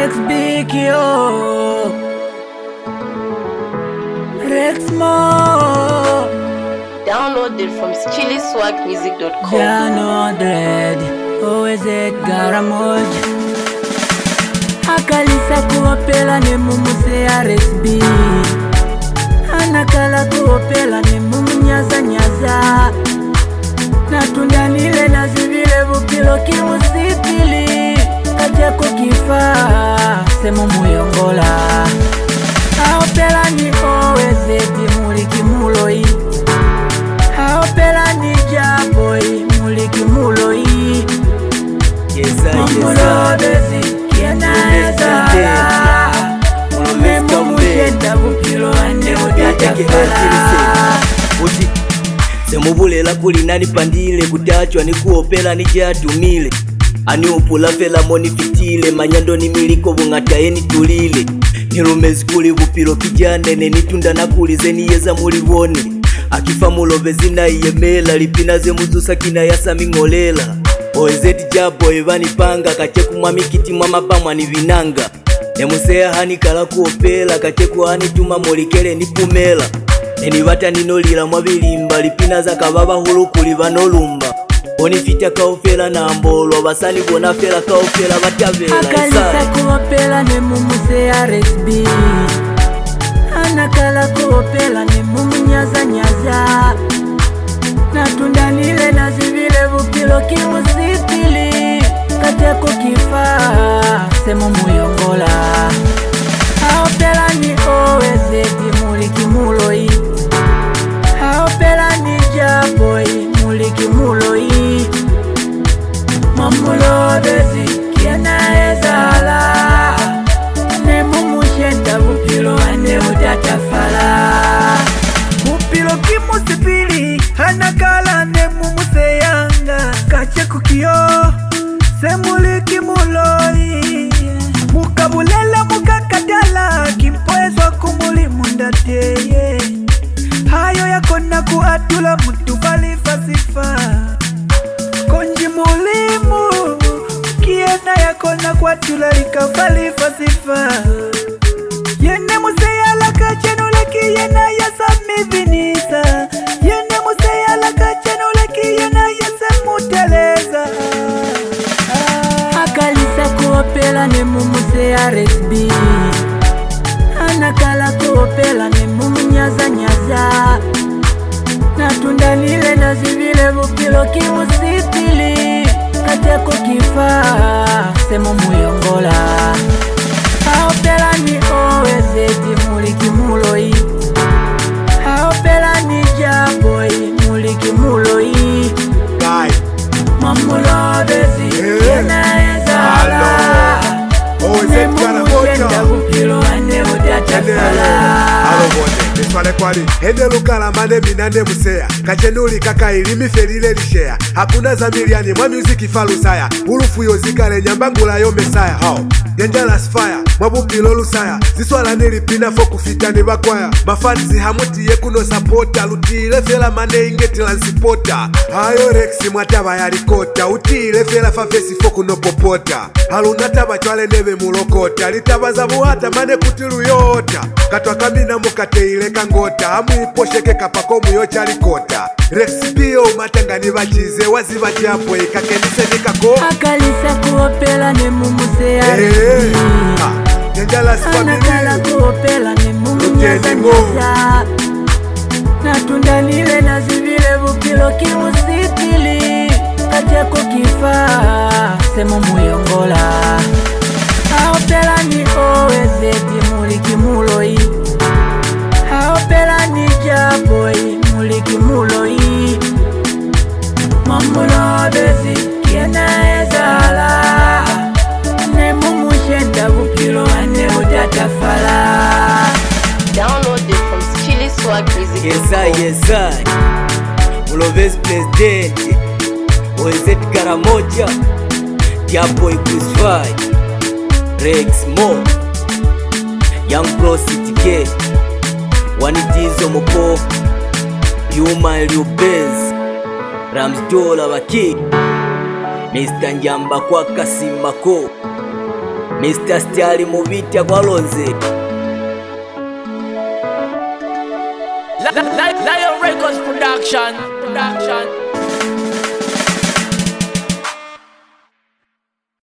Rex Big yo, Rex Mo. Downloaded from chiliswagmusic.com. Jano Dread, always at Garamoj. Akalisa kuopela ni mumuse ya Rex B. Anakala kuopela ni mumunyaza nyaza. Natunda nile na zivile vupilo kimusitili. Kajako kifa, semu muyongola. Aopela ni owezeti muliki muloi. Aopela ni jaboi muliki muloi. Mamulodezi kiena ezala. Memo mushenda vupilo ande utatafala. Semubulela kulina nipandile kutachwa ni kuopela ni jatumile. Ani upula fela moni fitile manyando ni miliko bungataye ni tulile. Nilumezi kuli vupilo kijane nitunda na kulize ni yeza mulivone. Akifa mulobezi na iyemela lipina ze muzusa kina yasa mingolela. Oezeti jabo evani panga kacheku mamikiti mamapamwa ni vinanga. Nemusea hani kala kuopela kacheku hani tuma molikele ni pumela. Nenivata ninolila mwabilimba lipina za kababa hulu kuliva nolumba. Onifita kaofela na ambolo basani bona fela kaofela batavela. Akalisa kuopela ni mumuse ya Rex B. Anakala kuopela ni mumunyaza nyaza. Natunda nile na zivile vupilo kimusitili. Kajako kifa, semu muyongola. Aopela ni owezeti muliki muloi. Aopela ni jaboi muliki muloi. Mamulodezi kiena ezala. Nemu mushenda vupilo ande utatafala. Vupilo kimusipili hanakala nemu museyanga. Kacheku kiyo semuliki muloi. Mukabulela mukakadala kimpwezwa kumuli mundateye. Hayo yakona kuatula mutu falifasifa. Konji mulimu kiena yakona kuatula lika falifasifa. Yene museyala kachenule kiyena yasa mivinisa. Yene museyala kachenule kiyena yasa muteleza. Akalisa kuopela ni mumuse ya Rex B. Anakala kuopela ni mumunyaza nyaza. Natunda nile na zivile vupilo kimusitili. Kajako kifa, semu muyongola. Aopela ni owezeti muliki muloi. Aopela ni jaboi muliki muloi. Mamulodezi kiena ezala. Nemu mushenda vupilo ande utatafala. Neswale kwali hende lukala mane minande musea. Kachenuli kaka ilimi felile lishea. Hakuna zamiliani mwa music falusaya. Urufu yozikale nyambangula yo mesaya. Yanjala sfire mwabupilo lusaya. Ziswala nilipina foku fitani bakwaya. Mafanizi hamuti ye kuno supporta. Lutile fela mane ingeti lansipota. Hayo Rex mwataba ya rikota. Utile fela fafesi foku no popota. Halunataba chwale neve mulokota. Litabaza buhata mane kutilu yota. Katwa kamina mukate ile kangota. Hamu iposheke kapako muyocha rikota. Rex bio matangani bachize waziba jambo ikakenise nikako. Akalisa kuopela ni mumuse ya Rex B. Anakala kuopela ni mumunyaza nyaza. Natunda nile na zivile vupilo kimusitili. Kajako kifa, semu muyongola. Aopela ni owezeti muliki muloi. Aopela ni jaboi muliki muloi. Mamulodezi kiena ezala. Nemu mushenda vupilo ande utatafala. Downloaded from chiliswagmusic.com. Yesa Mulovezi president Oezeti Garamoja Diaboy Crucify Rex Mo Young Bro City K Wanitizo Moko Yuma Liubez Rams Dola Waki Mr. Njamba kwa Kasimako Mr. Stali mubita kwa Lonze. Lion Records production.